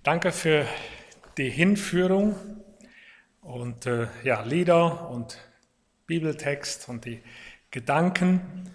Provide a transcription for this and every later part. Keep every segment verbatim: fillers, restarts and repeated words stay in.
Danke für die Hinführung und äh, ja, Lieder und Bibeltext und die Gedanken.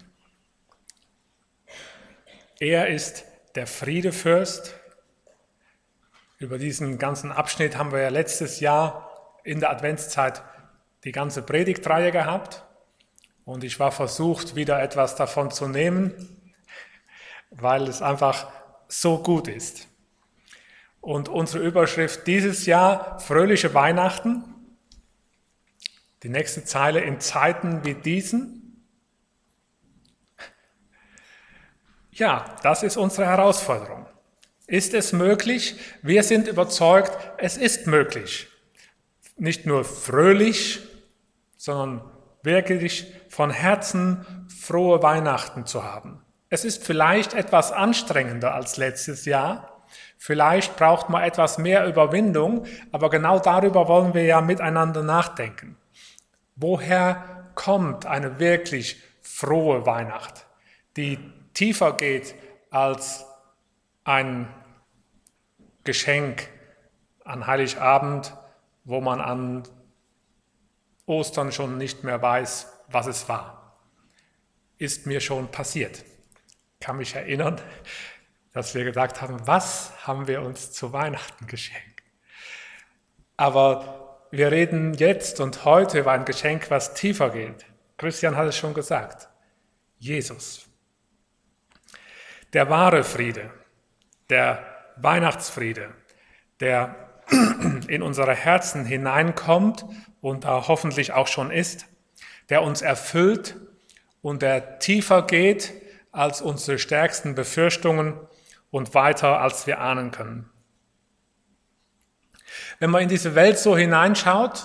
Er ist der Friedefürst. Über diesen ganzen Abschnitt haben wir ja letztes Jahr in der Adventszeit die ganze Predigtreihe gehabt. Und ich war versucht, wieder etwas davon zu nehmen, weil es einfach so gut ist. Und unsere Überschrift dieses Jahr, fröhliche Weihnachten. Die nächste Zeile, in Zeiten wie diesen. Ja, das ist unsere Herausforderung. Ist es möglich? Wir sind überzeugt, es ist möglich. Nicht nur fröhlich, sondern wirklich von Herzen frohe Weihnachten zu haben. Es ist vielleicht etwas anstrengender als letztes Jahr. Vielleicht braucht man etwas mehr Überwindung, aber genau darüber wollen wir ja miteinander nachdenken. Woher kommt eine wirklich frohe Weihnacht, die tiefer geht als ein Geschenk an Heiligabend, wo man an Ostern schon nicht mehr weiß, was es war? Ist mir schon passiert. Ich kann mich erinnern, dass wir gesagt haben, was haben wir uns zu Weihnachten geschenkt? Aber wir reden jetzt und heute über ein Geschenk, was tiefer geht. Christian hat es schon gesagt. Jesus. Der wahre Friede, der Weihnachtsfriede, der in unsere Herzen hineinkommt und da hoffentlich auch schon ist, der uns erfüllt und der tiefer geht als unsere stärksten Befürchtungen und weiter, als wir ahnen können. Wenn man in diese Welt so hineinschaut,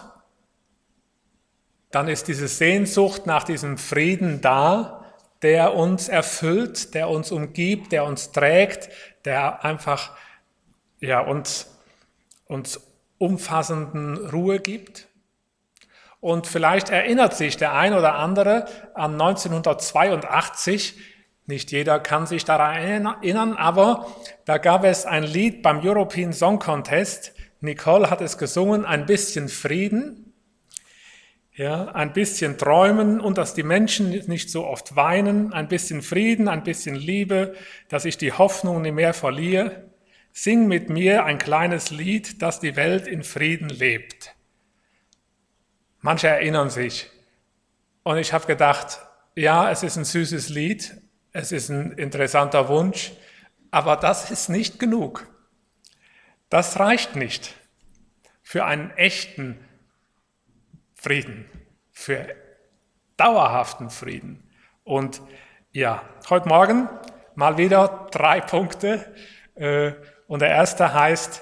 dann ist diese Sehnsucht nach diesem Frieden da, der uns erfüllt, der uns umgibt, der uns trägt, der einfach ja, uns, uns umfassenden Ruhe gibt. Und vielleicht erinnert sich der ein oder andere an neunzehnhundertzweiundachtzig. Nicht jeder kann sich daran erinnern, aber da gab es ein Lied beim European Song Contest. Nicole hat es gesungen, ein bisschen Frieden, ja, ein bisschen träumen und dass die Menschen nicht so oft weinen, ein bisschen Frieden, ein bisschen Liebe, dass ich die Hoffnung nicht mehr verliere. Sing mit mir ein kleines Lied, dass die Welt in Frieden lebt. Manche erinnern sich und ich habe gedacht, ja, es ist ein süßes Lied, es ist ein interessanter Wunsch, aber das ist nicht genug. Das reicht nicht für einen echten Frieden, für dauerhaften Frieden. Und ja, heute Morgen mal wieder drei Punkte. Und der erste heißt,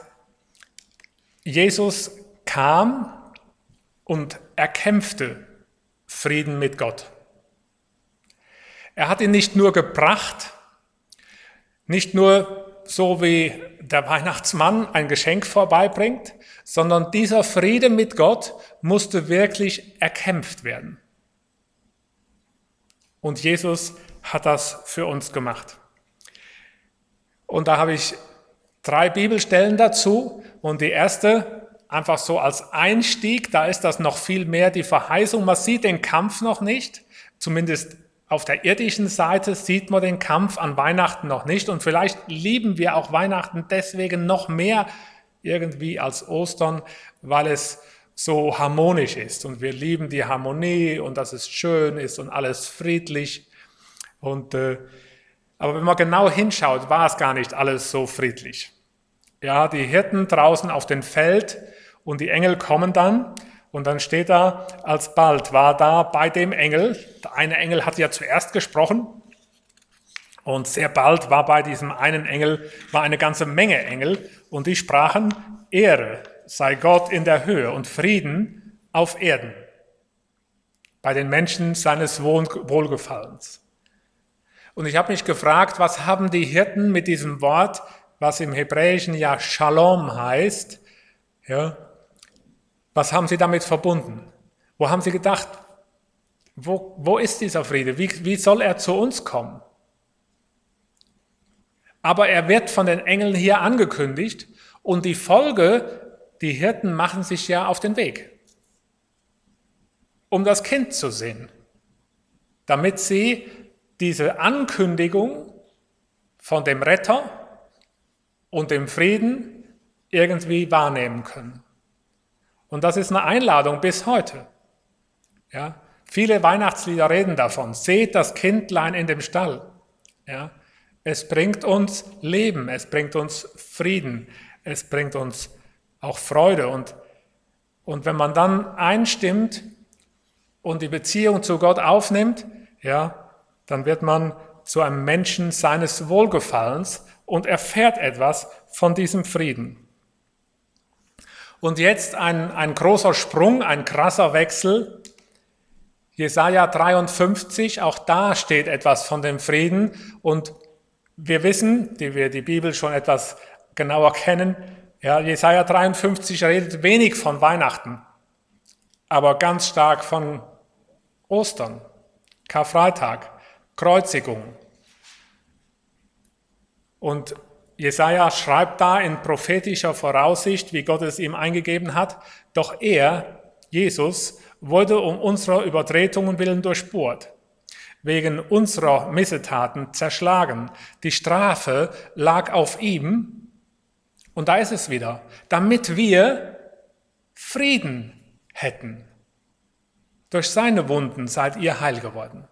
Jesus kam und erkämpfte Frieden mit Gott. Er hat ihn nicht nur gebracht, nicht nur so wie der Weihnachtsmann ein Geschenk vorbeibringt, sondern dieser Friede mit Gott musste wirklich erkämpft werden. Und Jesus hat das für uns gemacht. Und da habe ich drei Bibelstellen dazu. Und die erste, einfach so als Einstieg, da ist das noch viel mehr die Verheißung. Man sieht den Kampf noch nicht, zumindest auf der irdischen Seite sieht man den Kampf an Weihnachten noch nicht und vielleicht lieben wir auch Weihnachten deswegen noch mehr irgendwie als Ostern, weil es so harmonisch ist und wir lieben die Harmonie und dass es schön ist und alles friedlich. Und, äh, aber wenn man genau hinschaut, war es gar nicht alles so friedlich. Ja, die Hirten draußen auf dem Feld und die Engel kommen dann. Und dann steht da, alsbald war da bei dem Engel, der eine Engel hat ja zuerst gesprochen und sehr bald war bei diesem einen Engel, war eine ganze Menge Engel und die sprachen, Ehre sei Gott in der Höhe und Frieden auf Erden, bei den Menschen seines Wohlgefallens. Und ich habe mich gefragt, was haben die Hirten mit diesem Wort, was im Hebräischen ja Shalom heißt, ja, was haben sie damit verbunden? Wo haben sie gedacht, wo, wo ist dieser Friede? Wie, wie soll er zu uns kommen? Aber er wird von den Engeln hier angekündigt Und die Folge, die Hirten machen sich ja auf den Weg, um das Kind zu sehen, damit sie diese Ankündigung von dem Retter und dem Frieden irgendwie wahrnehmen können. Und das ist eine Einladung bis heute. Ja, viele Weihnachtslieder reden davon. Seht das Kindlein in dem Stall. Ja, es bringt uns Leben, es bringt uns Frieden, es bringt uns auch Freude. Und, und wenn man dann einstimmt und die Beziehung zu Gott aufnimmt, ja, dann wird man zu einem Menschen seines Wohlgefallens und erfährt etwas von diesem Frieden. Und jetzt ein, ein großer Sprung, ein krasser Wechsel. Jesaja dreiundfünfzig, auch da steht etwas von dem Frieden. Und wir wissen, die wir die Bibel schon etwas genauer kennen, ja, Jesaja dreiundfünfzig redet wenig von Weihnachten, aber ganz stark von Ostern, Karfreitag, Kreuzigung. Und Jesaja schreibt da in prophetischer Voraussicht, wie Gott es ihm eingegeben hat, doch er, Jesus, wurde um unserer Übertretungen willen durchbohrt, wegen unserer Missetaten zerschlagen. Die Strafe lag auf ihm, und da ist es wieder, damit wir Frieden hätten. Durch seine Wunden seid ihr heil geworden.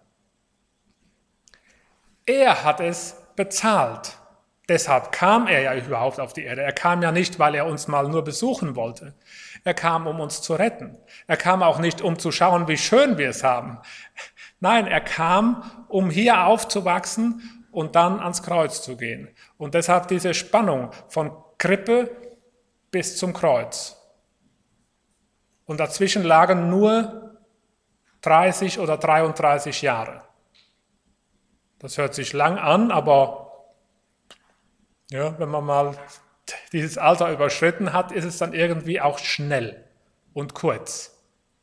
Er hat es bezahlt. Deshalb kam er ja überhaupt auf die Erde. Er kam ja nicht, weil er uns mal nur besuchen wollte. Er kam, um uns zu retten. Er kam auch nicht, um zu schauen, wie schön wir es haben. Nein, er kam, um hier aufzuwachsen und dann ans Kreuz zu gehen. Und deshalb diese Spannung von Krippe bis zum Kreuz. Und dazwischen lagen nur dreißig oder dreiunddreißig Jahre. Das hört sich lang an, aber ja, wenn man mal dieses Alter überschritten hat, ist es dann irgendwie auch schnell und kurz,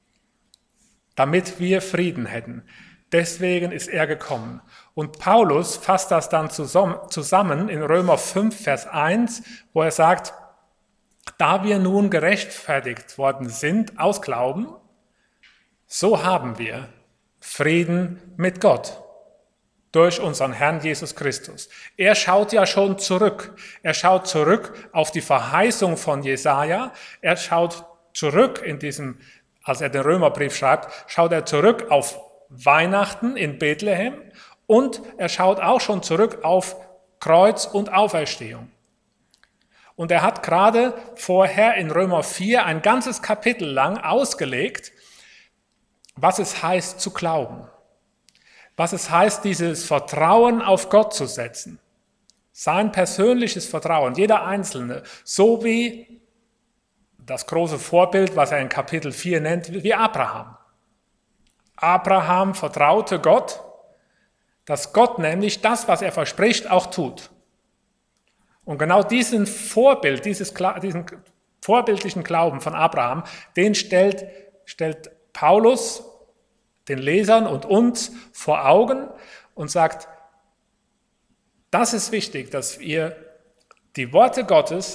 damit wir Frieden hätten. Deswegen ist er gekommen. Und Paulus fasst das dann zusammen in Römer fünf, Vers eins, wo er sagt, da wir nun gerechtfertigt worden sind aus Glauben, so haben wir Frieden mit Gott. Durch unseren Herrn Jesus Christus. Er schaut ja schon zurück. Er schaut zurück auf die Verheißung von Jesaja. Er schaut zurück in diesem, als er den Römerbrief schreibt, schaut er zurück auf Weihnachten in Bethlehem und er schaut auch schon zurück auf Kreuz und Auferstehung. Und er hat gerade vorher in Römer vier ein ganzes Kapitel lang ausgelegt, was es heißt zu glauben. Was es heißt, dieses Vertrauen auf Gott zu setzen. Sein persönliches Vertrauen, jeder Einzelne, so wie das große Vorbild, was er in Kapitel vier nennt, wie Abraham. Abraham vertraute Gott, dass Gott nämlich das, was er verspricht, auch tut. Und genau diesen Vorbild, dieses, diesen vorbildlichen Glauben von Abraham, den stellt, stellt Paulus den Lesern und uns vor Augen und sagt, das ist wichtig, dass ihr die Worte Gottes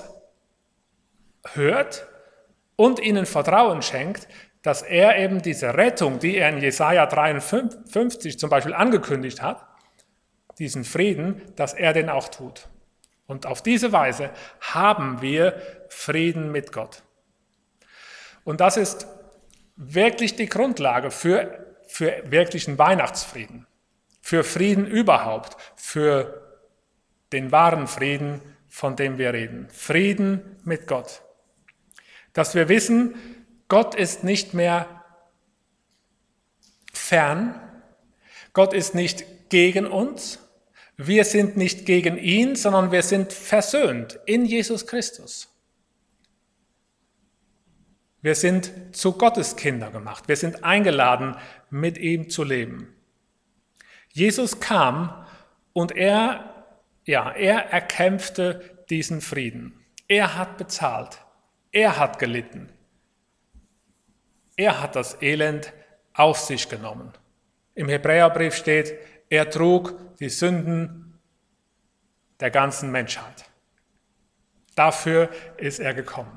hört und ihnen Vertrauen schenkt, dass er eben diese Rettung, die er in Jesaja dreiundfünfzig zum Beispiel angekündigt hat, diesen Frieden, dass er den auch tut. Und auf diese Weise haben wir Frieden mit Gott. Und das ist wirklich die Grundlage für für wirklichen Weihnachtsfrieden, für Frieden überhaupt, für den wahren Frieden, von dem wir reden. Frieden mit Gott. Dass wir wissen, Gott ist nicht mehr fern, Gott ist nicht gegen uns, wir sind nicht gegen ihn, sondern wir sind versöhnt in Jesus Christus. Wir sind zu Gottes Kinder gemacht. Wir sind eingeladen, mit ihm zu leben. Jesus kam und er, ja, er erkämpfte diesen Frieden. Er hat bezahlt. Er hat gelitten. Er hat das Elend auf sich genommen. Im Hebräerbrief steht, er trug die Sünden der ganzen Menschheit. Dafür ist er gekommen.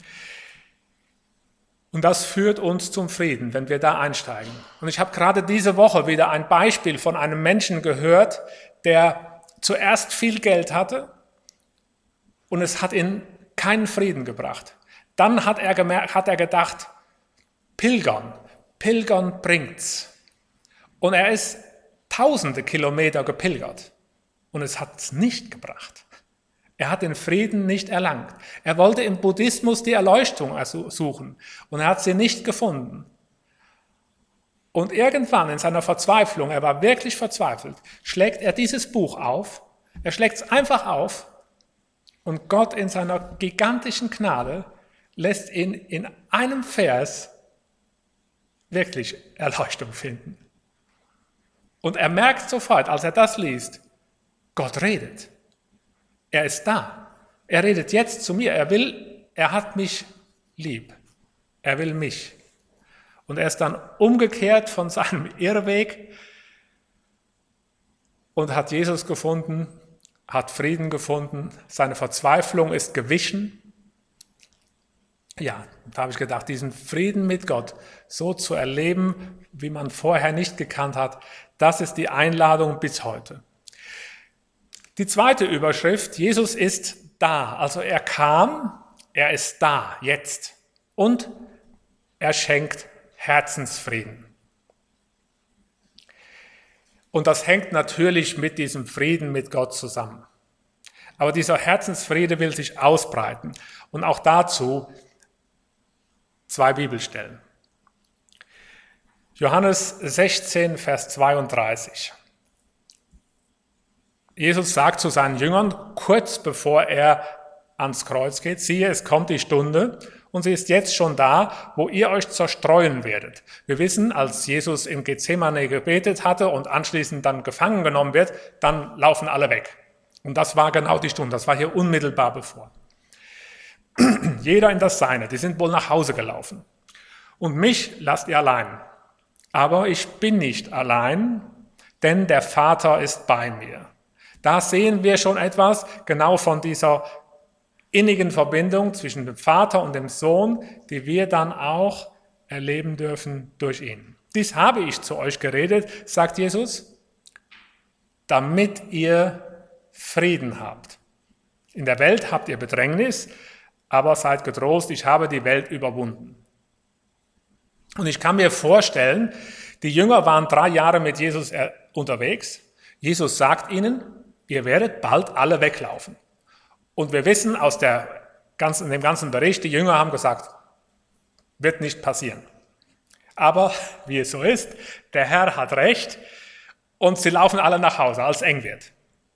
Und das führt uns zum Frieden, wenn wir da einsteigen. Und ich habe gerade diese Woche wieder ein Beispiel von einem Menschen gehört, der zuerst viel Geld hatte und es hat ihn keinen Frieden gebracht. Dann hat er, gemerkt, hat er gedacht, Pilgern, Pilgern bringt's. Und er ist tausende Kilometer gepilgert und es hat es nicht gebracht. Er hat den Frieden nicht erlangt. Er wollte im Buddhismus die Erleuchtung suchen und er hat sie nicht gefunden. Und irgendwann in seiner Verzweiflung, er war wirklich verzweifelt, schlägt er dieses Buch auf, er schlägt es einfach auf und Gott in seiner gigantischen Gnade lässt ihn in einem Vers wirklich Erleuchtung finden. Und er merkt sofort, als er das liest, Gott redet. Er ist da. Er redet jetzt zu mir. Er will, er hat mich lieb. Er will mich. Und er ist dann umgekehrt von seinem Irrweg und hat Jesus gefunden, hat Frieden gefunden. Seine Verzweiflung ist gewichen. Ja, da habe ich gedacht, diesen Frieden mit Gott so zu erleben, wie man vorher nicht gekannt hat, das ist die Einladung bis heute. Die zweite Überschrift, Jesus ist da. Also er kam, er ist da, jetzt. Und er schenkt Herzensfrieden. Und das hängt natürlich mit diesem Frieden mit Gott zusammen. Aber dieser Herzensfriede will sich ausbreiten. Und auch dazu zwei Bibelstellen. Johannes sechzehn, Vers zweiunddreißig. Jesus sagt zu seinen Jüngern, kurz bevor er ans Kreuz geht, siehe, es kommt die Stunde und sie ist jetzt schon da, wo ihr euch zerstreuen werdet. Wir wissen, als Jesus in Gethsemane gebetet hatte und anschließend dann gefangen genommen wird, dann laufen alle weg. Und das war genau die Stunde, das war hier unmittelbar bevor. Jeder in das Seine, die sind wohl nach Hause gelaufen. Und mich lasst ihr allein. Aber ich bin nicht allein, denn der Vater ist bei mir. Da sehen wir schon etwas genau von dieser innigen Verbindung zwischen dem Vater und dem Sohn, die wir dann auch erleben dürfen durch ihn. Dies habe ich zu euch geredet, sagt Jesus, damit ihr Frieden habt. In der Welt habt ihr Bedrängnis, aber seid getrost, ich habe die Welt überwunden. Und ich kann mir vorstellen, die Jünger waren drei Jahre mit Jesus unterwegs. Jesus sagt ihnen, ihr werdet bald alle weglaufen. Und wir wissen aus der ganzen, dem ganzen Bericht, die Jünger haben gesagt, wird nicht passieren. Aber wie es so ist, der Herr hat recht und sie laufen alle nach Hause, als es eng wird.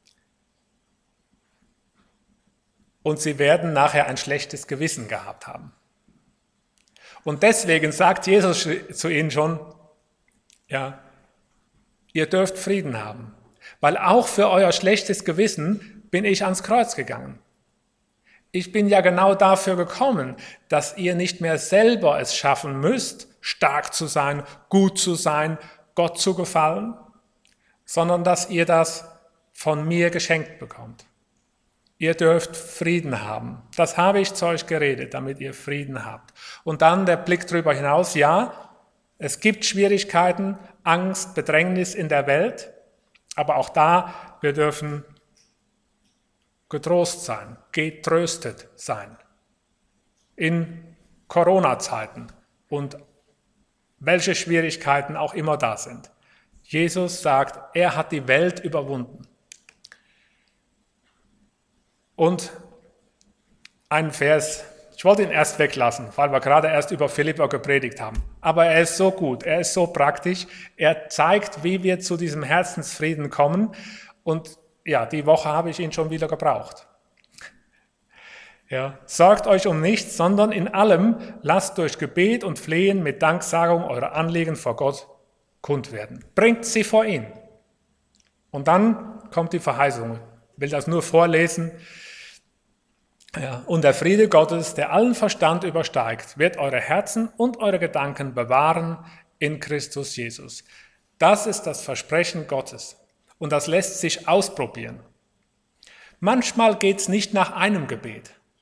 Und sie werden nachher ein schlechtes Gewissen gehabt haben. Und deswegen sagt Jesus zu ihnen schon, ja, ihr dürft Frieden haben. Weil auch für euer schlechtes Gewissen bin ich ans Kreuz gegangen. Ich bin ja genau dafür gekommen, dass ihr nicht mehr selber es schaffen müsst, stark zu sein, gut zu sein, Gott zu gefallen, sondern dass ihr das von mir geschenkt bekommt. Ihr dürft Frieden haben. Das habe ich zu euch geredet, damit ihr Frieden habt. Und dann der Blick darüber hinaus, ja, es gibt Schwierigkeiten, Angst, Bedrängnis in der Welt, aber auch da, wir dürfen getrost sein, getröstet sein. In Corona-Zeiten und welche Schwierigkeiten auch immer da sind. Jesus sagt, er hat die Welt überwunden. Und ein Vers, ich wollte ihn erst weglassen, weil wir gerade erst über Philipper gepredigt haben. Aber er ist so gut, er ist so praktisch, er zeigt, wie wir zu diesem Herzensfrieden kommen. Und ja, die Woche habe ich ihn schon wieder gebraucht. Ja, sorgt euch um nichts, sondern in allem lasst durch Gebet und Flehen mit Danksagung eure Anliegen vor Gott kund werden. Bringt sie vor ihn. Und dann kommt die Verheißung. Ich will das nur vorlesen. Ja, und der Friede Gottes, der allen Verstand übersteigt, wird eure Herzen und eure Gedanken bewahren in Christus Jesus. Das ist das Versprechen Gottes. Und das lässt sich ausprobieren. Manchmal geht es nicht nach einem Gebet.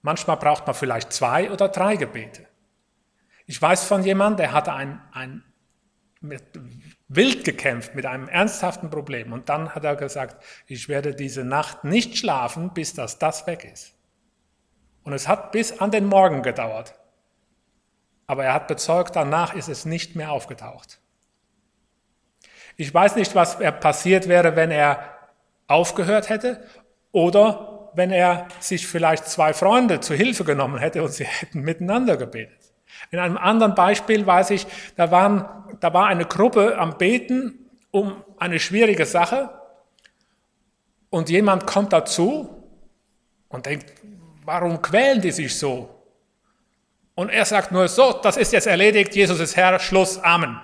Manchmal braucht man vielleicht zwei oder drei Gebete. Ich weiß von jemandem, der hatte ein, ein mit, wild gekämpft mit einem ernsthaften Problem. Und dann hat er gesagt, ich werde diese Nacht nicht schlafen, bis das, das weg ist. Und es hat bis an den Morgen gedauert. Aber er hat bezeugt, danach ist es nicht mehr aufgetaucht. Ich weiß nicht, was passiert wäre, wenn er aufgehört hätte oder wenn er sich vielleicht zwei Freunde zu Hilfe genommen hätte und sie hätten miteinander gebetet. In einem anderen Beispiel weiß ich, da, waren, da war eine Gruppe am Beten um eine schwierige Sache und jemand kommt dazu und denkt, warum quälen die sich so? Und er sagt nur, so, das ist jetzt erledigt, Jesus ist Herr, Schluss, Amen.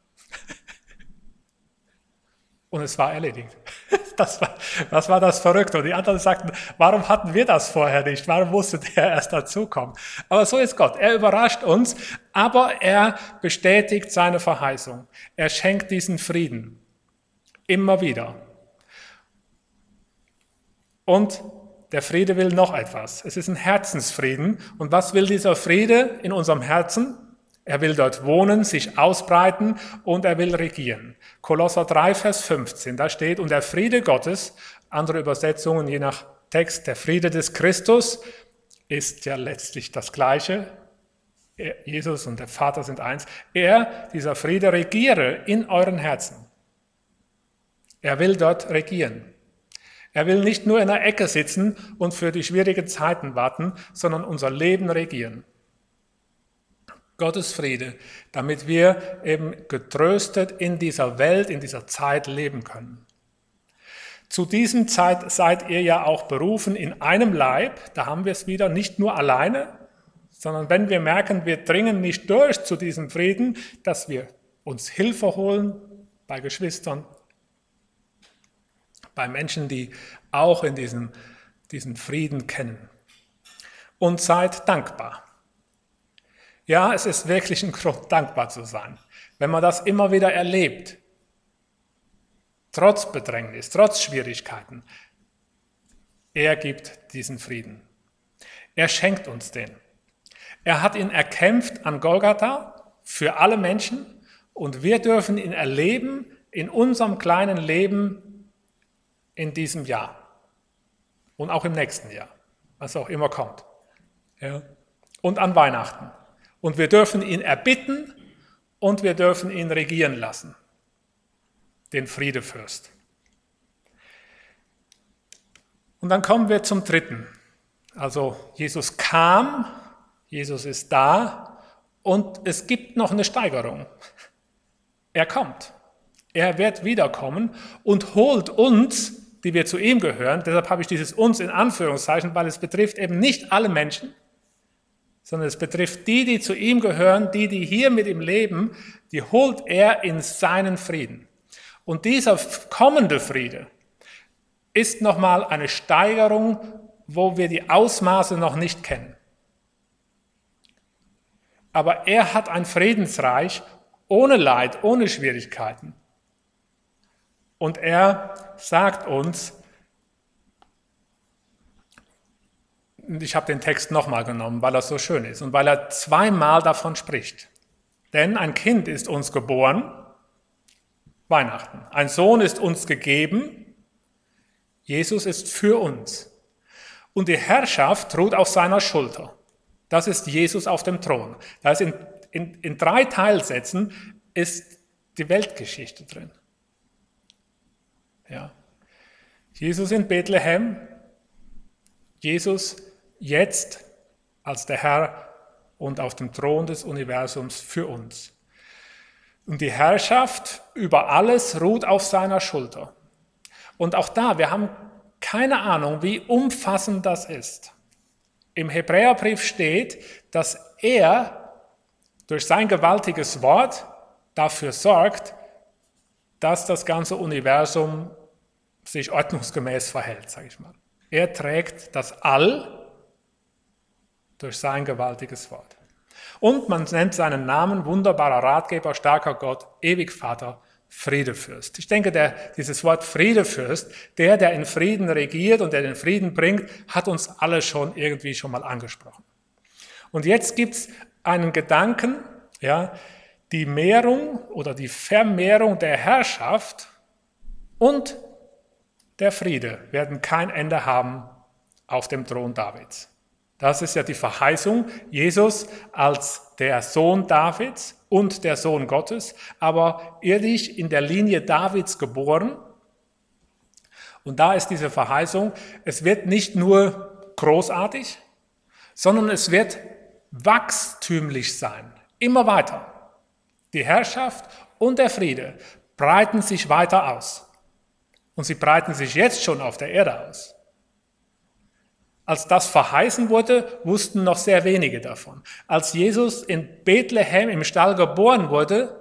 Und es war erledigt. Das war, das war das Verrückte. Und die anderen sagten, warum hatten wir das vorher nicht? Warum musste der erst dazukommen? Aber so ist Gott. Er überrascht uns, aber er bestätigt seine Verheißung. Er schenkt diesen Frieden. Immer wieder. Und der Friede will noch etwas. Es ist ein Herzensfrieden. Und was will dieser Friede in unserem Herzen? Er will dort wohnen, sich ausbreiten und er will regieren. Kolosser drei, Vers fünfzehn, da steht, und der Friede Gottes, andere Übersetzungen je nach Text, der Friede des Christus ist ja letztlich das Gleiche. Er, Jesus und der Vater sind eins. Er, dieser Friede, regiere in euren Herzen. Er will dort regieren. Er will nicht nur in der Ecke sitzen und für die schwierigen Zeiten warten, sondern unser Leben regieren. Gottes Friede, damit wir eben getröstet in dieser Welt, in dieser Zeit leben können. Zu diesem Zeit seid ihr ja auch berufen in einem Leib, da haben wir es wieder, nicht nur alleine, sondern wenn wir merken, wir dringen nicht durch zu diesem Frieden, dass wir uns Hilfe holen bei Geschwistern, bei Menschen, die auch in diesem, diesen Frieden kennen. Und seid dankbar. Ja, es ist wirklich ein Grund, dankbar zu sein, wenn man das immer wieder erlebt. Trotz Bedrängnis, trotz Schwierigkeiten. Er gibt diesen Frieden. Er schenkt uns den. Er hat ihn erkämpft an Golgatha für alle Menschen und wir dürfen ihn erleben in unserem kleinen Leben in diesem Jahr und auch im nächsten Jahr, was auch immer kommt. Ja. Und an Weihnachten. Und wir dürfen ihn erbitten und wir dürfen ihn regieren lassen, den Friedefürst. Und dann kommen wir zum dritten. Also Jesus kam, Jesus ist da und es gibt noch eine Steigerung. Er kommt, er wird wiederkommen und holt uns, die wir zu ihm gehören, deshalb habe ich dieses uns in Anführungszeichen, weil es betrifft eben nicht alle Menschen, sondern es betrifft die, die zu ihm gehören, die, die hier mit ihm leben, die holt er in seinen Frieden. Und dieser kommende Friede ist nochmal eine Steigerung, wo wir die Ausmaße noch nicht kennen. Aber er hat ein Friedensreich ohne Leid, ohne Schwierigkeiten. Und er sagt uns, ich habe den Text nochmal genommen, weil er so schön ist und weil er zweimal davon spricht. Denn ein Kind ist uns geboren, Weihnachten. Ein Sohn ist uns gegeben, Jesus ist für uns. Und die Herrschaft ruht auf seiner Schulter. Das ist Jesus auf dem Thron. Da ist in, in, in drei Teilsätzen ist die Weltgeschichte drin. Ja. Jesus in Bethlehem, Jesus jetzt als der Herr und auf dem Thron des Universums für uns. Und die Herrschaft über alles ruht auf seiner Schulter. Und auch da, wir haben keine Ahnung, wie umfassend das ist. Im Hebräerbrief steht, dass er durch sein gewaltiges Wort dafür sorgt, dass das ganze Universum sich ordnungsgemäß verhält, sage ich mal. Er trägt das All durch sein gewaltiges Wort. Und man nennt seinen Namen wunderbarer Ratgeber, starker Gott, ewig Vater, Friedefürst. Ich denke, der, dieses Wort Friedefürst, der, der in Frieden regiert und der den Frieden bringt, hat uns alle schon irgendwie schon mal angesprochen. Und jetzt gibt es einen Gedanken, ja, die Mehrung oder die Vermehrung der Herrschaft und der Friede werden kein Ende haben auf dem Thron Davids. Das ist ja die Verheißung, Jesus als der Sohn Davids und der Sohn Gottes, aber irdisch in der Linie Davids geboren. Und da ist diese Verheißung, es wird nicht nur großartig, sondern es wird wachstümlich sein, immer weiter. Die Herrschaft und der Friede breiten sich weiter aus. Und sie breiten sich jetzt schon auf der Erde aus. Als das verheißen wurde, wussten noch sehr wenige davon. Als Jesus in Bethlehem im Stall geboren wurde,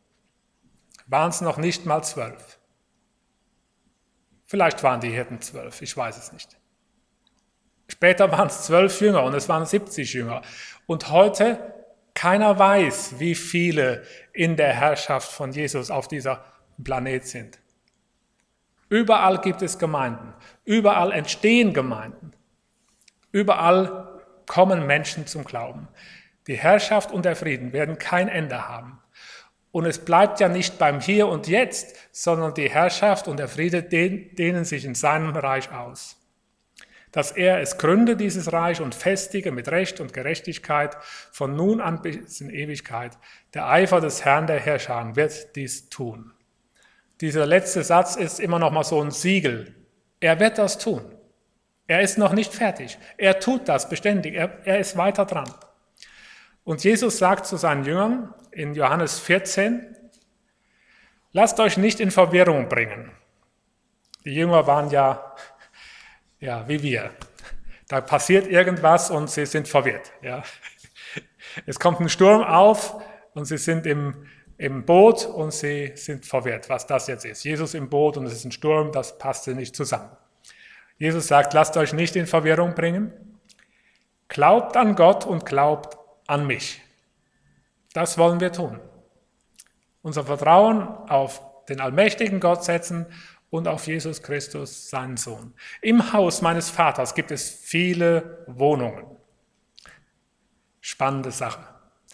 waren es noch nicht mal zwölf. Vielleicht waren die Hirten zwölf, ich weiß es nicht. Später waren es zwölf Jünger und es waren siebzig Jünger. Und heute, keiner weiß, wie viele in der Herrschaft von Jesus auf dieser Planet sind. Überall gibt es Gemeinden, überall entstehen Gemeinden. Überall kommen Menschen zum Glauben. Die Herrschaft und der Frieden werden kein Ende haben. Und es bleibt ja nicht beim Hier und Jetzt, sondern die Herrschaft und der Friede dehnen sich in seinem Reich aus. Dass er es gründe, dieses Reich, und festige mit Recht und Gerechtigkeit von nun an bis in Ewigkeit. Der Eifer des Herrn der Herrscher wird dies tun. Dieser letzte Satz ist immer noch mal so ein Siegel. Er wird das tun. Er ist noch nicht fertig. Er tut das beständig. Er, er ist weiter dran. Und Jesus sagt zu seinen Jüngern in Johannes vierzehn, lasst euch nicht in Verwirrung bringen. Die Jünger waren ja, ja wie wir. Da passiert irgendwas und sie sind verwirrt. Ja. Es kommt ein Sturm auf und sie sind im, im Boot und sie sind verwirrt, was das jetzt ist. Jesus im Boot und es ist ein Sturm, das passte nicht zusammen. Jesus sagt, lasst euch nicht in Verwirrung bringen. Glaubt an Gott und glaubt an mich. Das wollen wir tun. Unser Vertrauen auf den allmächtigen Gott setzen und auf Jesus Christus, seinen Sohn. Im Haus meines Vaters gibt es viele Wohnungen. Spannende Sache.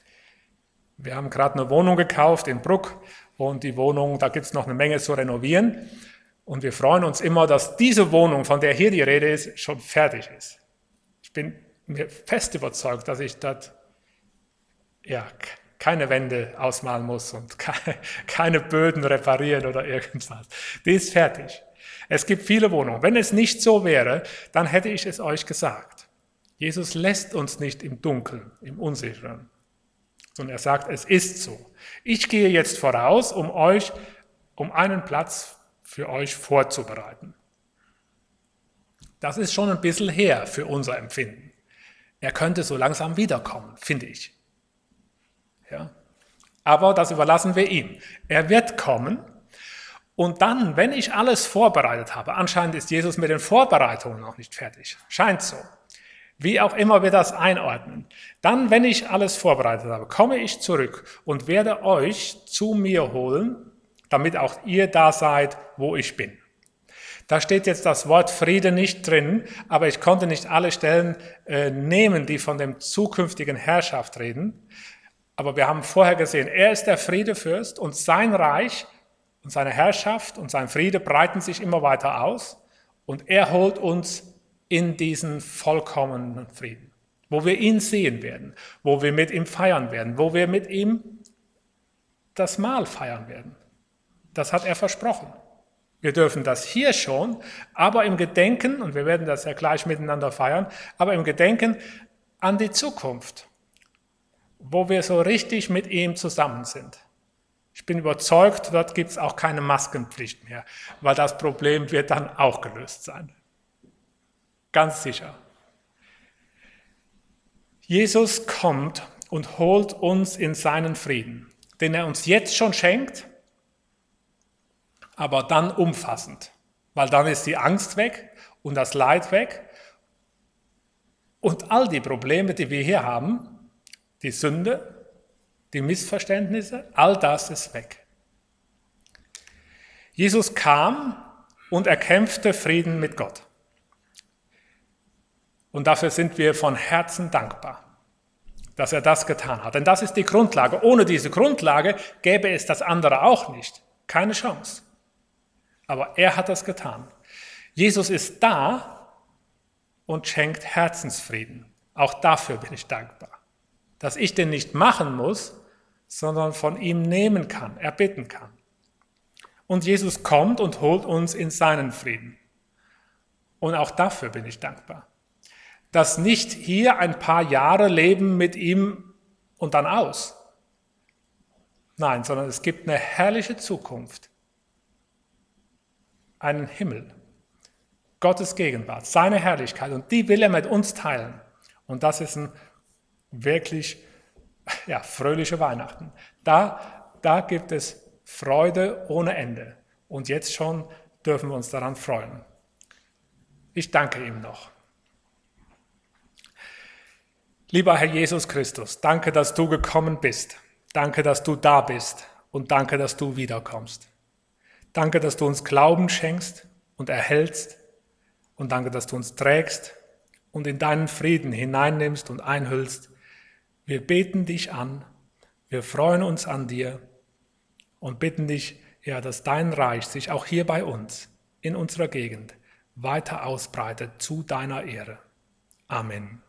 Wir haben gerade eine Wohnung gekauft in Bruck und die Wohnung, da gibt es noch eine Menge zu renovieren. Und wir freuen uns immer, dass diese Wohnung, von der hier die Rede ist, schon fertig ist. Ich bin mir fest überzeugt, dass ich dort ja, keine Wände ausmalen muss und keine Böden reparieren oder irgendwas. Die ist fertig. Es gibt viele Wohnungen. Wenn es nicht so wäre, dann hätte ich es euch gesagt. Jesus lässt uns nicht im Dunkeln, im Unsicheren, sondern er sagt, es ist so. Ich gehe jetzt voraus, um euch, um einen Platz für euch vorzubereiten. Das ist schon ein bisschen her für unser Empfinden. Er könnte so langsam wiederkommen, finde ich. Ja? Aber das überlassen wir ihm. Er wird kommen und dann, wenn ich alles vorbereitet habe, anscheinend ist Jesus mit den Vorbereitungen noch nicht fertig, scheint so, wie auch immer wir das einordnen, dann, wenn ich alles vorbereitet habe, komme ich zurück und werde euch zu mir holen, damit auch ihr da seid, wo ich bin. Da steht jetzt das Wort Friede nicht drin, aber ich konnte nicht alle Stellen äh, nehmen, die von dem zukünftigen Herrschaft reden. Aber wir haben vorher gesehen, er ist der Friedefürst und sein Reich und seine Herrschaft und sein Friede breiten sich immer weiter aus und er holt uns in diesen vollkommenen Frieden, wo wir ihn sehen werden, wo wir mit ihm feiern werden, wo wir mit ihm das Mahl feiern werden. Das hat er versprochen. Wir dürfen das hier schon, aber im Gedenken, und wir werden das ja gleich miteinander feiern, aber im Gedenken an die Zukunft, wo wir so richtig mit ihm zusammen sind. Ich bin überzeugt, dort gibt es auch keine Maskenpflicht mehr, weil das Problem wird dann auch gelöst sein. Ganz sicher. Jesus kommt und holt uns in seinen Frieden, den er uns jetzt schon schenkt, aber dann umfassend, weil dann ist die Angst weg und das Leid weg und all die Probleme, die wir hier haben, die Sünde, die Missverständnisse, all das ist weg. Jesus kam und erkämpfte Frieden mit Gott. Und dafür sind wir von Herzen dankbar, dass er das getan hat. Denn das ist die Grundlage. Ohne diese Grundlage gäbe es das andere auch nicht. Keine Chance. Aber er hat das getan. Jesus ist da und schenkt Herzensfrieden. Auch dafür bin ich dankbar. Dass ich den nicht machen muss, sondern von ihm nehmen kann, erbitten kann. Und Jesus kommt und holt uns in seinen Frieden. Und auch dafür bin ich dankbar. Dass nicht hier ein paar Jahre leben mit ihm und dann aus. Nein, sondern es gibt eine herrliche Zukunft. Einen Himmel. Gottes Gegenwart, seine Herrlichkeit. Und die will er mit uns teilen. Und das ist ein wirklich ja, fröhliche Weihnachten. Da, da gibt es Freude ohne Ende. Und jetzt schon dürfen wir uns daran freuen. Ich danke ihm noch. Lieber Herr Jesus Christus, danke, dass du gekommen bist. Danke, dass du da bist. Und danke, dass du wiederkommst. Danke, dass du uns Glauben schenkst und erhältst. Und danke, dass du uns trägst und in deinen Frieden hineinnimmst und einhüllst. Wir beten dich an. Wir freuen uns an dir und bitten dich, ja, dass dein Reich sich auch hier bei uns, in unserer Gegend, weiter ausbreitet zu deiner Ehre. Amen.